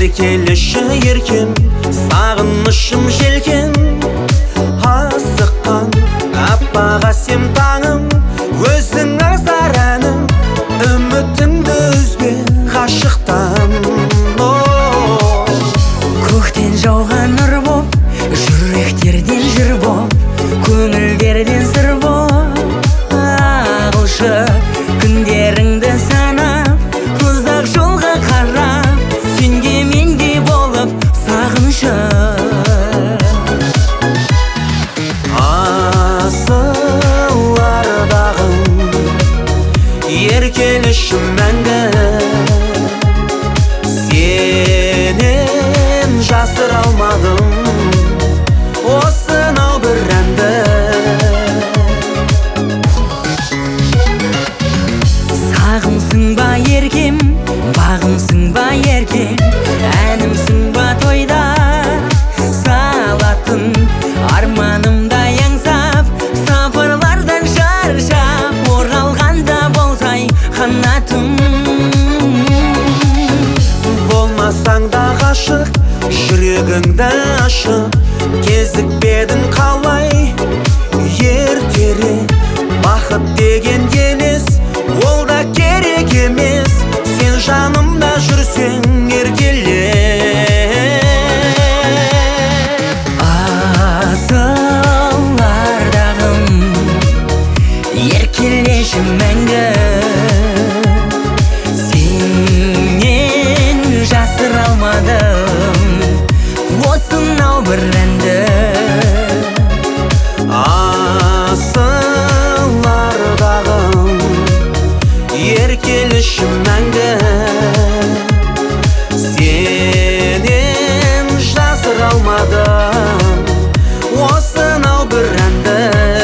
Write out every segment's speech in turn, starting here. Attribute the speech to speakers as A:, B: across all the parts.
A: еркелеші еркем, сағынышым желкен, асыққан аппақ әсем таңым, өзің аңсар әнім, үмітімді үзбе ғашықтан.
B: Көктен жауған нұр боп, жүректерден жыр боп, көңілдерден сыр боп ағылшы күндеріңді санап, ұзақ жолға қарап, сенде мендей болып сағынышы.
A: Асылардағым еркелішім мәңгі, сенен жасыра алмадым осынау бір әнді.
B: Сағымсың ба еркем, бағымсың ба еркем, әнімсің ба тойда салатын, арманымда аңсап, сапарлардан шаршап, оралғанда болсай қанатым.
A: Болмасаң да ғашық, жүрегіңді ашып, кезікпедің қалай ертерек. Бақыт деген елес, ол да керек емес, сен жанымда жүрсең еркеле.
B: Асылардағым еркелеші мәңгі, сенен жасыра алмадым осынау бір әнді.
A: Асылардағым еркелеші мәңгі, сенен жасыра алмадым осынау бір әнді.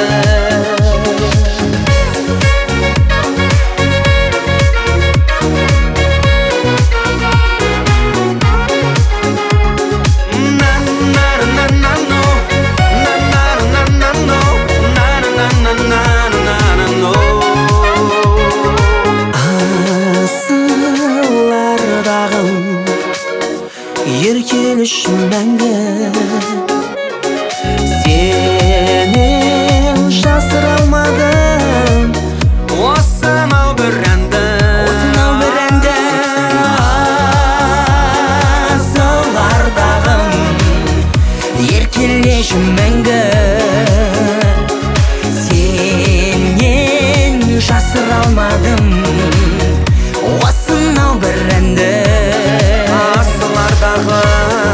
A: Асылардағым еркелеші мәңгі, сенен жасыра алмадым осынау бір әнді.
B: Асылардағым еркелеші мәңгі, сенен жасыра алмадым осынау бір әнді.
A: Асылардағым